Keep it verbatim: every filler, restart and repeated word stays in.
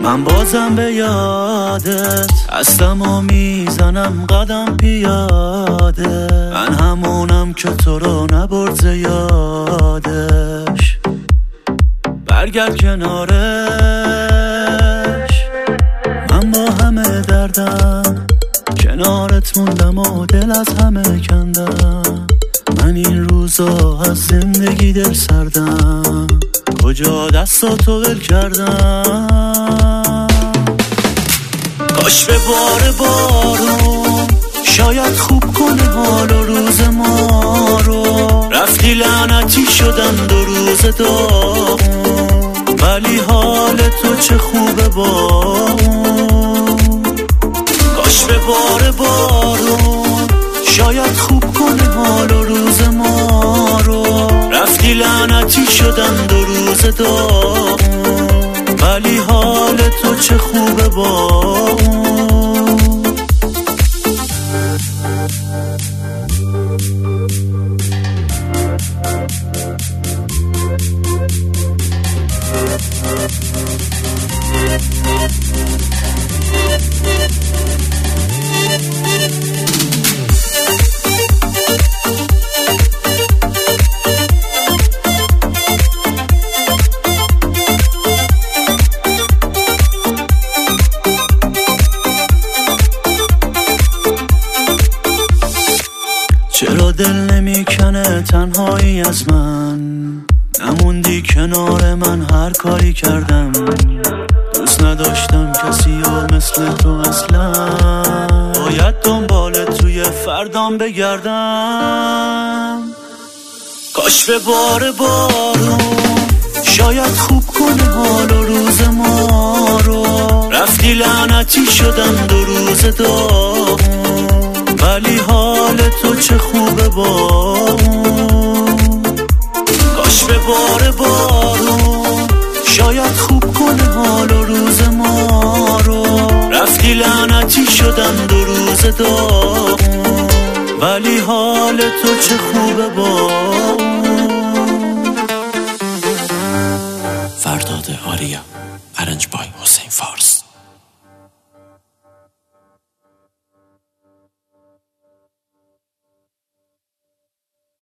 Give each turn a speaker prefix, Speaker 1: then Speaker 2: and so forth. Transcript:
Speaker 1: من بازم به یادت هستم و میزنم قدم پیاده. من همونم که تو رو نبرد یادش. برگرد کنارش. من با همه دردم کنارت موندم و دل از همه کندم. من این روزا از زندگی دل سردم. کجا دستاتو ول کردم. کاش به بار بارون شاید خوب کنه حال و روز ما رو. رفتی لعنتی شدن دو روز داغون، ولی حال تو چه خوبه با اون. کاش به بار بارون شاید خوب کنه حال و روز ما رو. رفتی لعنتی شدن دو روز داغون، ولی حال تو چه خوبه با اون. چرا دل نمیکنه تنهایی از من؟ نموندی کنار من هر کاری کردم. دوست نداشتم کسی و مثل تو اصلا. باید دنبال توی فردام بگردم. کاش به بار بارون شاید خوب کنه حال و روز ما رو. رفتی لعنتی شدن دو روز داغون، ولی حال تو چه خوبه با اون. کاش به بار بارون شاید خوب کنه حال و روز ما رو. رفتی لعنتی شدن دو روز داغون، ولی حال تو چه خوبه با اون.
Speaker 2: فرداد آریا.